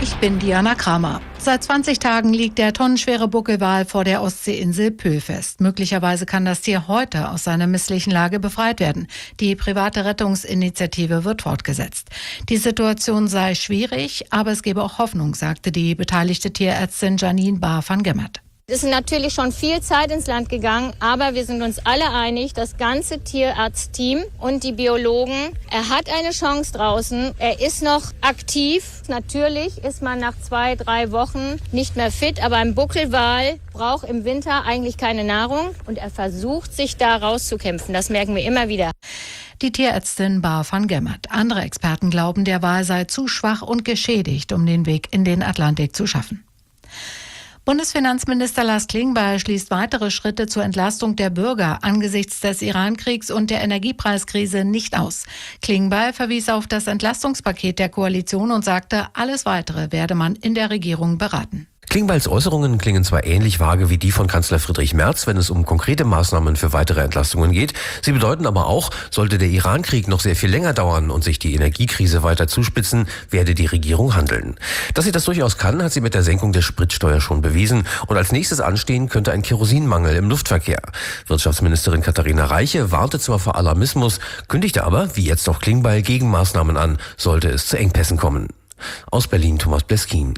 Ich bin Diana Kramer. Seit 20 Tagen liegt der tonnenschwere Buckelwal vor der Ostseeinsel Pöhl fest. Möglicherweise kann das Tier heute aus seiner misslichen Lage befreit werden. Die private Rettungsinitiative wird fortgesetzt. Die Situation sei schwierig, aber es gebe auch Hoffnung, sagte die beteiligte Tierärztin Janine Bahr van Gemmert. Es ist natürlich schon viel Zeit ins Land gegangen, aber wir sind uns alle einig, das ganze Tierarztteam und die Biologen, er hat eine Chance draußen, er ist noch aktiv. Natürlich ist man nach 2-3 Wochen nicht mehr fit, aber ein Buckelwal braucht im Winter eigentlich keine Nahrung und er versucht, sich da rauszukämpfen. Das merken wir immer wieder. Die Tierärztin Bahr van Gemmert. Andere Experten glauben, der Wal sei zu schwach und geschädigt, um den Weg in den Atlantik zu schaffen. Bundesfinanzminister Lars Klingbeil schließt weitere Schritte zur Entlastung der Bürger angesichts des Iran-Kriegs und der Energiepreiskrise nicht aus. Klingbeil verwies auf das Entlastungspaket der Koalition und sagte, alles Weitere werde man in der Regierung beraten. Klingbeils Äußerungen klingen zwar ähnlich vage wie die von Kanzler Friedrich Merz, wenn es um konkrete Maßnahmen für weitere Entlastungen geht. Sie bedeuten aber auch, sollte der Iran-Krieg noch sehr viel länger dauern und sich die Energiekrise weiter zuspitzen, werde die Regierung handeln. Dass sie das durchaus kann, hat sie mit der Senkung der Spritsteuer schon bewiesen. Und als nächstes anstehen könnte ein Kerosinmangel im Luftverkehr. Wirtschaftsministerin Katharina Reiche warnte zwar vor Alarmismus, kündigte aber, wie jetzt auch Klingbeil, Gegenmaßnahmen an, sollte es zu Engpässen kommen. Aus Berlin Thomas Bleskin.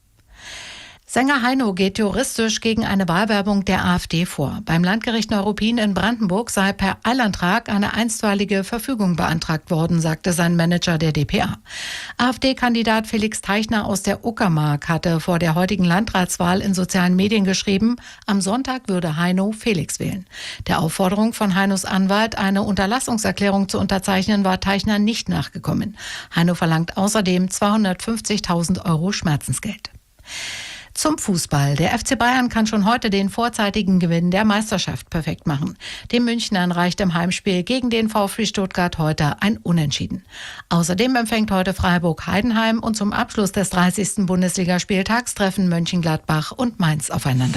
Sänger Heino geht juristisch gegen eine Wahlwerbung der AfD vor. Beim Landgericht Neuruppin in Brandenburg sei per Eilantrag eine einstweilige Verfügung beantragt worden, sagte sein Manager der dpa. AfD-Kandidat Felix Teichner aus der Uckermark hatte vor der heutigen Landratswahl in sozialen Medien geschrieben, am Sonntag würde Heino Felix wählen. Der Aufforderung von Heinos Anwalt, eine Unterlassungserklärung zu unterzeichnen, war Teichner nicht nachgekommen. Heino verlangt außerdem 250.000 € Schmerzensgeld. Zum Fußball. Der FC Bayern kann schon heute den vorzeitigen Gewinn der Meisterschaft perfekt machen. Den Münchnern reicht im Heimspiel gegen den VfB Stuttgart heute ein Unentschieden. Außerdem empfängt heute Freiburg Heidenheim und zum Abschluss des 30. Bundesligaspieltags treffen Mönchengladbach und Mainz aufeinander.